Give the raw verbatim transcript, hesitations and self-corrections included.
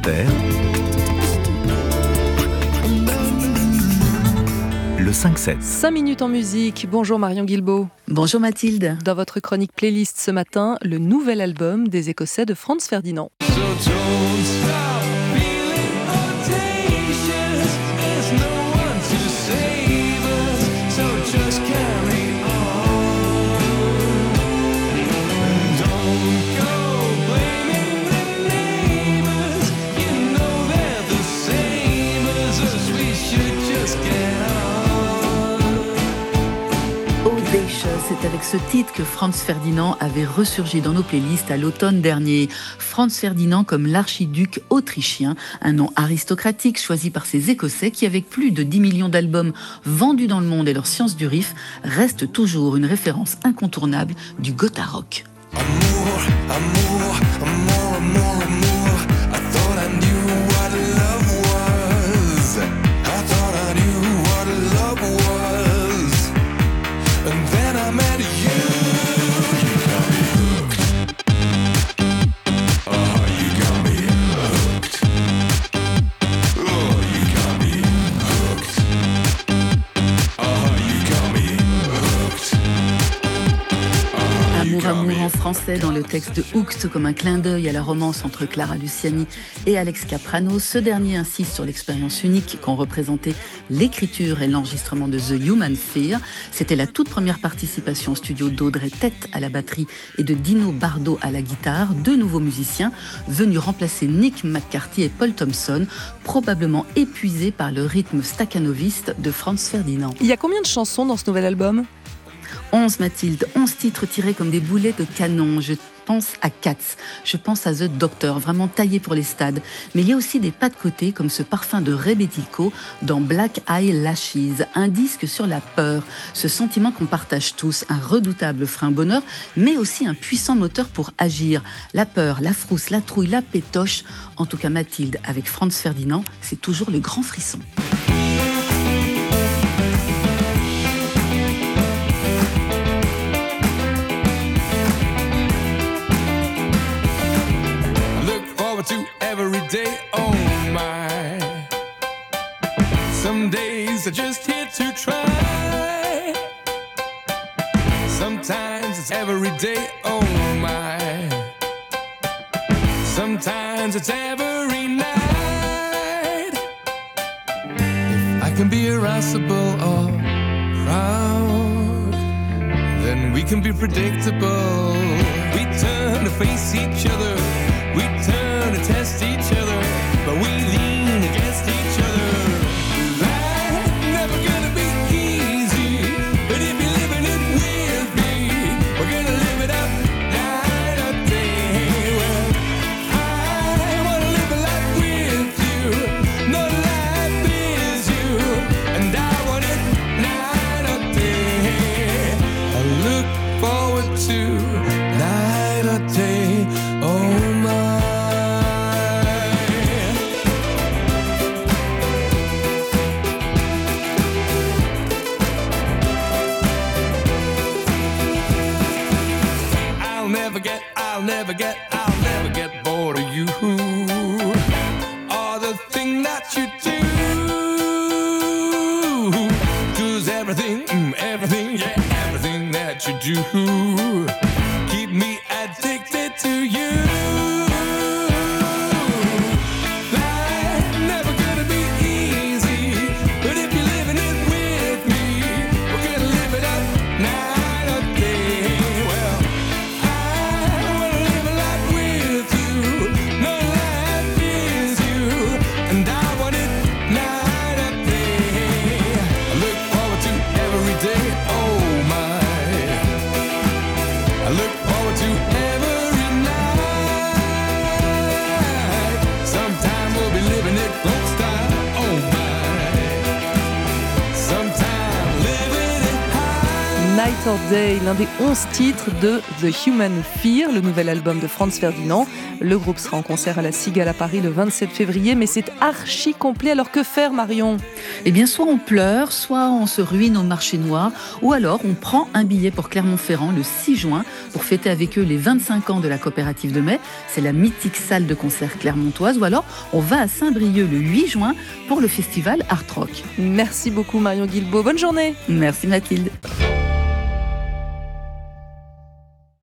Inter, le cinq sept. cinq minutes en musique. Bonjour Marion Guilbault. Bonjour Mathilde. Dans votre chronique playlist ce matin, le nouvel album des Écossais de Franz Ferdinand. C'est avec ce titre que Franz Ferdinand avait ressurgi dans nos playlists à l'automne dernier. Franz Ferdinand comme l'archiduc autrichien, un nom aristocratique choisi par ces Écossais qui, avec plus de dix millions d'albums vendus dans le monde et leur science du riff, reste toujours une référence incontournable du Gotha rock. Amour, amour, amour, amour, amour. I thought I knew what love was. I thought I knew what love was. And then I met you. You got me hooked. Oh, you got me hooked. Oh, you got me hooked. Oh, you got me hooked. Amour, amour en français dans le texte de Hooked, comme un clin d'œil à la romance entre Clara Luciani et Alex Caprano. Ce dernier insiste sur l'expérience unique qu'ont représenté l'écriture et l'enregistrement de The Human Fear. C'était la toute première participation au studio d'Audrey Tête à la batterie et de Dino Bardo à la guitare, deux nouveaux musiciens venus remplacer Nick McCarthy et Paul Thompson, probablement épuisés par le rythme staccanoviste de Franz Ferdinand. Il y a combien de chansons dans ce nouvel album ? onze Mathilde, onze titres tirés comme des boulets de canon. Je pense à Cats, je pense à The Doctor, vraiment taillé pour les stades. Mais il y a aussi des pas de côté comme ce parfum de Rebetiko dans Black Eye Lashes, un disque sur la peur, ce sentiment qu'on partage tous, un redoutable frein bonheur, mais aussi un puissant moteur pour agir. La peur, la frousse, la trouille, la pétoche. En tout cas Mathilde, avec Franz Ferdinand, c'est toujours le grand frisson. To every day, oh my. Some days are just here to try. Sometimes it's every day, oh my. Sometimes it's every night. If I can be irascible or proud, then we can be predictable. We turn to face each other. We turn to test each other, but we lean against each other. Life's never gonna be easy, but if you're living it with me, we're gonna live it up night or day. Well, I wanna live a life with you, no life is you, and I want it night or day. I look forward to night or day, oh my. Night or Day, l'un des onze titres de The Human Fear, le nouvel album de Franz Ferdinand. Le groupe sera en concert à la Cigale à Paris le vingt-sept février, mais c'est archi complet. Alors que faire, Marion ? Eh bien, soit on pleure, soit on se ruine au marché noir, ou alors on prend un billet pour Clermont-Ferrand le six juin pour fêter avec eux les vingt-cinq ans de la coopérative de mai. C'est la mythique salle de concert clermontoise. Ou alors on va à Saint-Brieuc le huit juin pour le festival Art Rock. Merci beaucoup, Marion Guilbault. Bonne journée. Merci Mathilde.